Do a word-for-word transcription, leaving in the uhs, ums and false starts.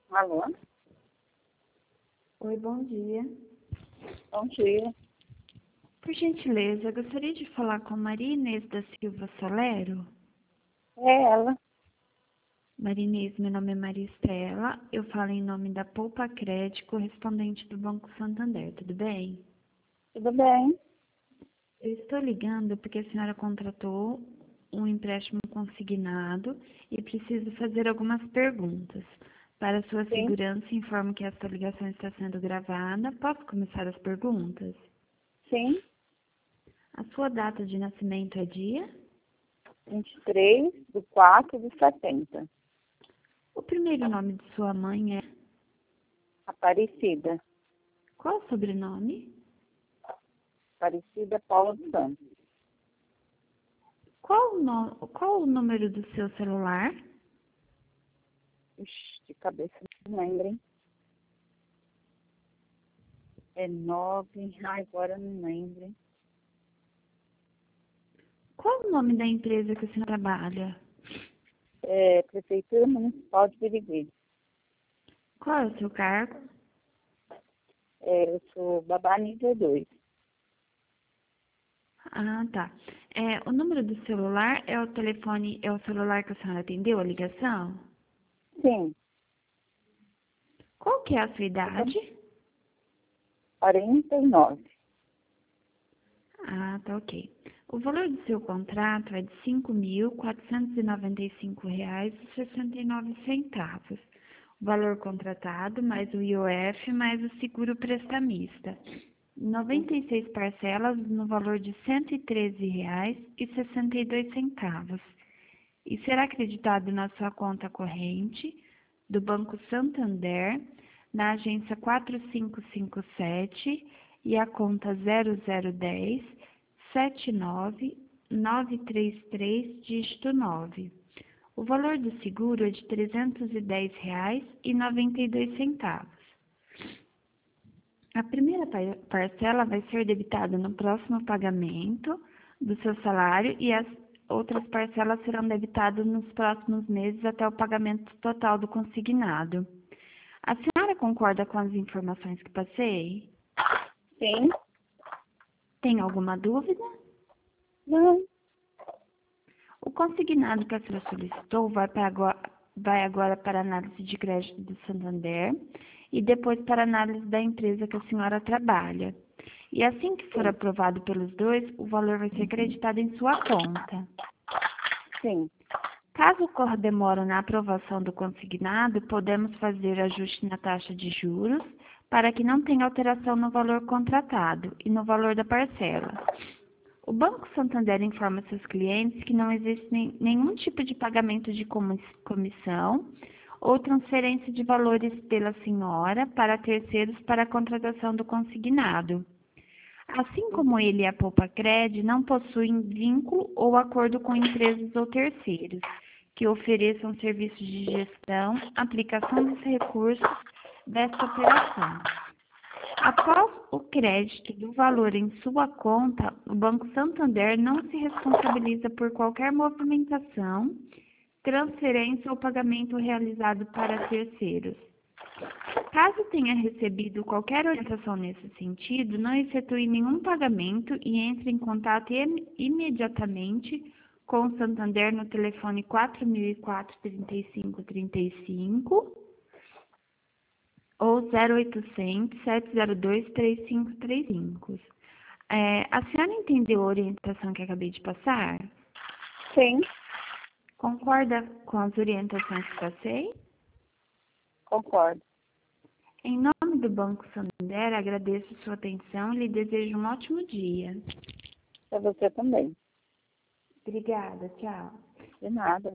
Alô? Oi, bom dia. Bom dia. Por gentileza, eu gostaria de falar com Maria Inês da Silva Solero. É ela. Maria Inês, meu nome é Maria Estela. Eu falo em nome da Poupa Crédito, correspondente do Banco Santander. Tudo bem? Tudo bem? Eu estou ligando porque a senhora contratou um empréstimo consignado e preciso fazer algumas perguntas. Para sua Sim. segurança, informo que esta ligação está sendo gravada. Posso começar as perguntas? Sim. A sua data de nascimento é dia? vinte e três de quatro de setenta. O primeiro nome de sua mãe é? Aparecida. Qual o sobrenome? Aparecida Paula dos Santos. Qual o, no... Qual o número do seu celular? Ixi, de cabeça não lembro, hein? É nove. Ai, agora não lembro, hein? Qual o nome da empresa que a senhora trabalha? É Prefeitura Municipal de Birigui. Qual é o seu cargo? É, eu sou babá nível dois. Ah, tá. É, o número do celular é o telefone, é o celular que a senhora atendeu a ligação? Sim. Qual que é a sua idade? quarenta e nove. Ah, tá, ok. O valor do seu contrato é de cinco mil quatrocentos e noventa e cinco reais e sessenta e nove centavos. O valor contratado mais o I O F mais o seguro prestamista. noventa e seis parcelas no valor de cento e treze reais e sessenta e dois centavos. E será acreditado na sua conta corrente do Banco Santander, na agência quatro cinco cinco sete e a conta zero zero um zero sete nove nove três três, dígito nove. O valor do seguro é de trezentos e dez reais e noventa e dois centavos. A primeira par- parcela vai ser debitada no próximo pagamento do seu salário e as outras parcelas serão debitadas nos próximos meses até o pagamento total do consignado. A senhora concorda com as informações que passei? Sim. Tem alguma dúvida? Não. O consignado que a senhora solicitou vai, para agora, vai agora para a análise de crédito do Santander e depois para a análise da empresa que a senhora trabalha. E assim que for Sim. aprovado pelos dois, o valor vai ser creditado em sua conta. Sim. Caso ocorra demora na aprovação do consignado, podemos fazer ajuste na taxa de juros para que não tenha alteração no valor contratado e no valor da parcela. O Banco Santander informa seus clientes que não existe nenhum tipo de pagamento de comissão ou transferência de valores pela senhora para terceiros para a contratação do consignado. Assim como ele e a Poupa Cred não possuem vínculo ou acordo com empresas ou terceiros que ofereçam serviços de gestão, aplicação dos recursos desta operação. Após o crédito do valor em sua conta, o Banco Santander não se responsabiliza por qualquer movimentação, transferência ou pagamento realizado para terceiros. Caso tenha recebido qualquer orientação nesse sentido, não efetue nenhum pagamento e entre em contato im- imediatamente com o Santander no telefone quatro mil e quatro, trinta e cinco, trinta e cinco ou zero oitocentos, sete zero dois, três cinco três cinco. É, a senhora entendeu a orientação que acabei de passar? Sim. Concorda com as orientações que passei? Concordo. Em nome do Banco Santander, agradeço sua atenção e lhe desejo um ótimo dia. Para você também. Obrigada, tchau. De nada.